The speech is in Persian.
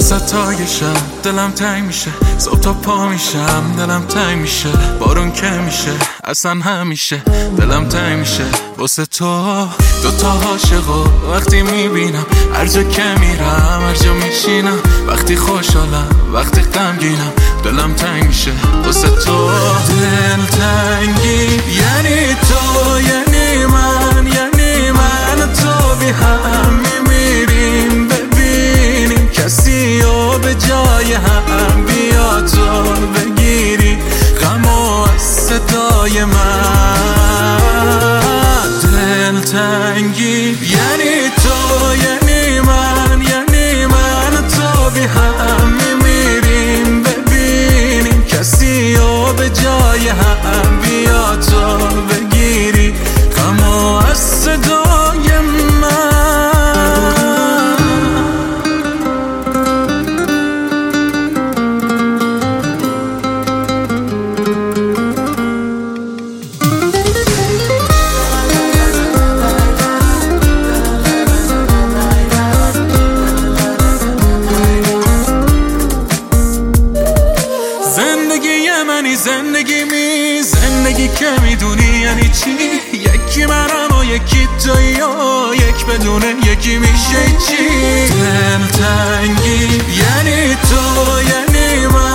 وسطای شب دلم تنگ میشه، صبح تا پا میشم دلم تنگ میشه، بارون که میشه اصلا همیشه دلم تنگ میشه واسه تو. دوتا عاشقو وقتی میبینم، هر جا که میرم هر جا میشینم، وقتی خوشحالم وقتی غمگینم دلم تنگ میشه واسه تو. دل تنگی یعنی تو، یعنی من تو بی هم میمیریم، ببینیم کسی رو به جای هم، بیا تو بگیری غمو از صدای من. دل تنگی یعنی تو، یعنی من تو بی هم میمیریم، ببینیم کسی رو به جای هم، بیا تو بگیری غمو از صدای من. زندگی که میدونی یعنی چی؟ یکی منم و یکی تویی و یک بدونه یکی میشه چی؟ دل تنگی یعنی تو، یعنی من